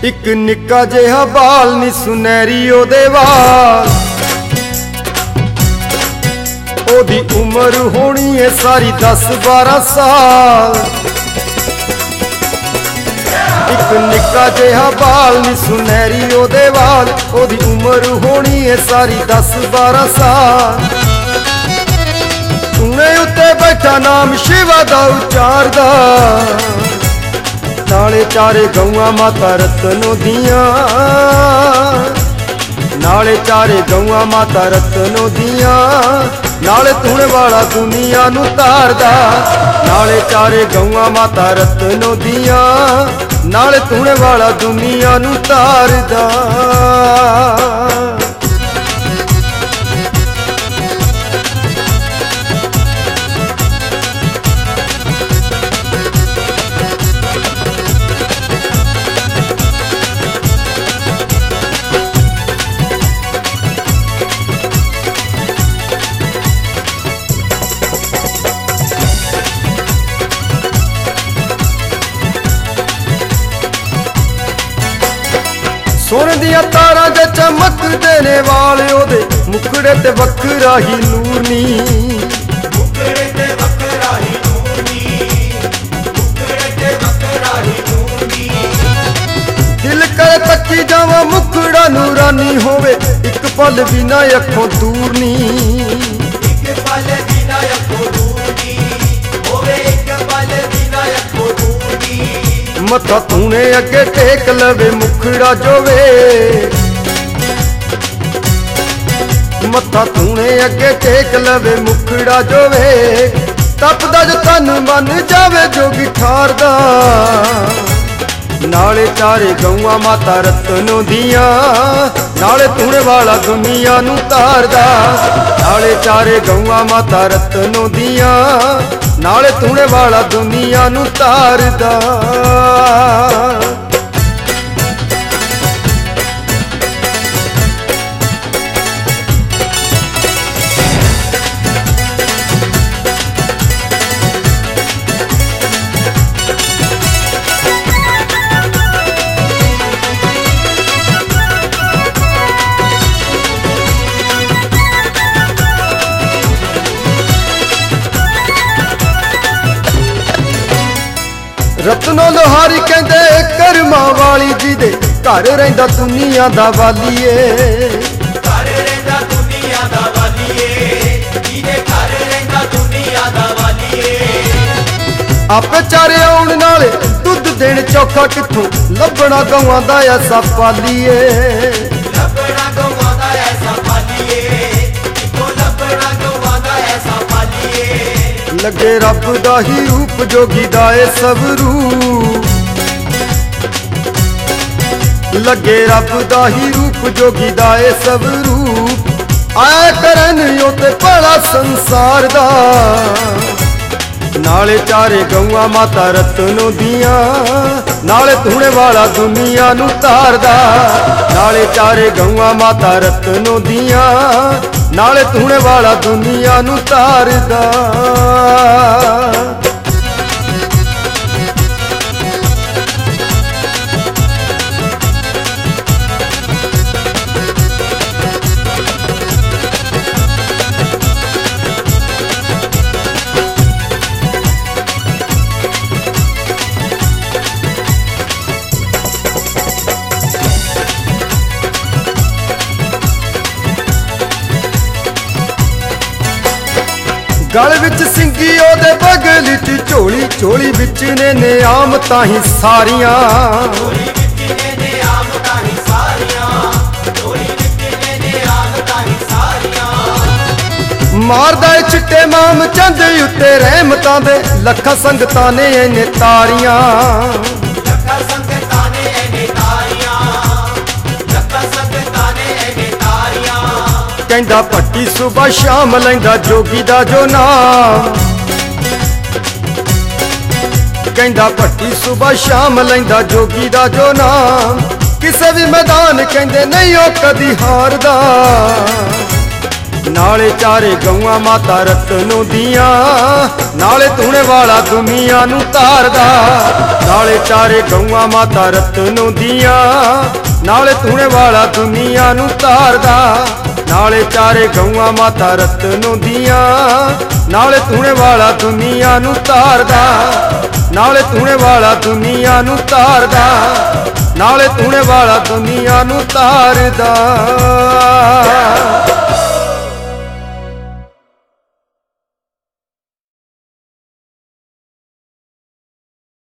एक निक्का जिहा बाल नी सुनहरी ओदे वाल, ओदी उम्र होनी है सारी 10-12 साल। एक निक्का जिहा बाल नी सुनहरी ओदे वाल, ओदी उम्र होनी है सारी 10-12 साल। तूने उत्ते बैठा नाम शिवा दा उचारदा, नाले चारे गौआं माता रतनों दियां, नाले चारे गौआं माता रतनों दियां। नाले धुण वाला दुनिया नू तारदा, नाले चारे गौआं माता रतनों दियां। नाले धुण वाला दुनिया नू तारदा। सोने दिया तारा जे चमक देने वाले ओदे मुखड़े ते वखरा ही नूर नी, मुखड़े ते वखरा ही नूर नी, मुखड़े ते वखरा ही नूर नी। दिल करे तकी जावा मुखड़ा नूरानी होवे, एक पल भी ना अखों दूर नी। एक पल भी ना अखों दूर नी होवे, एक पल भी ना अखों दूर नी। मथा तूने अगे टेक लवे मुखड़ा जोवे, मथा तूने अगे टेक लवे मुखड़ा जोवे। तपदा जो तन मन जावे जोगी ठारदा, नाले चारे गौआं माता रतनों दियां। नाले धुण वाला दुनिया नू तारदा, नाले चारे गौआं माता रतनों दियां। नाले धुण वाला दुनिया नू तारदा। रतनों लोहारी कहंदे करमा वाली जी दे घर रहिंदा दुनिया दा वालीए। घर रहिंदा दुनिया दा वालीए, जीदे घर रहिंदा दुनिया दा वालीए। आपे चारे आउण नाले दुध देण चौखा किथों लभना गौआं दा ऐसा पालीए। लभना गौआं दा ऐसा पालीए, किथों लभना गौआं दा ऐसा पालीए। लगे रब दा ही रूप जोगी दा ए सब रूप, लगे रब दा ही रूप जोगी दा ए सब रूप। आया करन यो ते भला संसार दा, नाले चारे गौआं माता रतनों दियां। नाले धुण वाला दुनिया नू तारदा, नाले चारे गौआं माता रतनों दियां। नाले धुण वाला दुनिया नू तारदा। गल विच सिंगी ओदे बगल च झोली, झोली विच ने नियामतां ही सारियां। झोली विच ने नियामतां ही सारियां, झोली विच ने नियामतां ही सारियां। मारदा ए चिट्टे माम चंद उत्ते रहमतां दे लखां संगतां ने इने तारियां। लखां संगतां ने इने तारियां, लखां संगतां ने इने तारियां। कहंदा भट्टी सुबह शाम लैंदा जोगी दा जो नाम, कहंदा भट्टी सुबह शाम लैंदा जोगी दा जो नाम। किसे भी मैदान कहंदे नहीं ओ कदी हारदा, ਨਾਲੇ ਚਾਰੇ ਗਊਆਂ ਮਾਤਾ ਰਤਨੋ ਦੀਆਂ, ਨਾਲੇ ਧੂਣੇ ਵਾਲਾ ਦੁਨੀਆ ਨੂੰ ਤਾਰਦਾ। ਨਾਲੇ ਚਾਰੇ ਗਊਆਂ ਮਾਤਾ ਰਤਨੋ ਦੀਆਂ, ਨਾਲੇ ਧੂਣੇ ਵਾਲਾ ਦੁਨੀਆ ਨੂੰ ਤਾਰਦਾ। ਨਾਲੇ ਚਾਰੇ ਗਊਆਂ ਮਾਤਾ ਰਤਨੋ ਦੀਆਂ, ਨਾਲੇ ਧੂਣੇ ਵਾਲਾ ਦੁਨੀਆ ਨੂੰ ਤਾਰਦਾ। ਨਾਲੇ ਧੂਣੇ ਵਾਲਾ ਦੁਨੀਆ ਨੂੰ ਤਾਰਦਾ। ਨਾਲੇ ਧੂਣੇ ਵਾਲਾ ਦੁਨੀਆ ਨੂੰ ਤਾਰਦਾ।